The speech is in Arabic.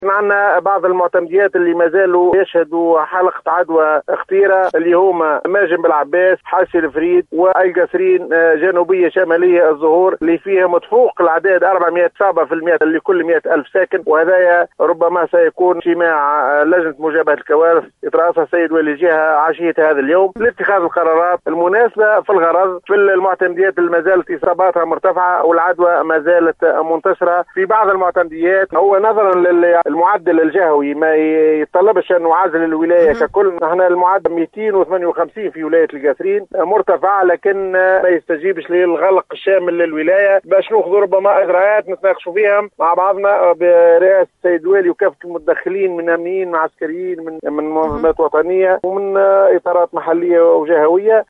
معنا بعض المعتمديات اللي ما زالوا يشهدوا حلقة عدوى خطيرة اللي هما ماجم بالعباس، حاشي الفريد، والقصرين جنوبية شمالية الظهور اللي فيها متفوق العداد 400 إصابة في المئة لكل 100,000 ساكن. وهذا ربما سيكون اجتماع لجنة مجابهة الكوارث يترأسها السيد والي الجهة عشية هذا اليوم لاتخاذ القرارات المناسبة في الغرض في المعتمديات اللي ما زالت إصاباتها مرتفعة والعدوى ما زالت منتشرة في بعض المعتمديات. هو نظرا للمعدل الجهوي ما يتطلبش أن نعزل الولاية ككل. نحن المعدل 258 في ولاية القصرين مرتفع، لكن ما يستجيبش للغلق الشامل للولاية باش ناخذ ربما إجراءات نتناقشوا فيها مع بعضنا برئاسة السيد الوالي وكافة المتدخلين من أمنيين مع عسكريين من منظمات وطنية ومن إطارات محلية وجهوية.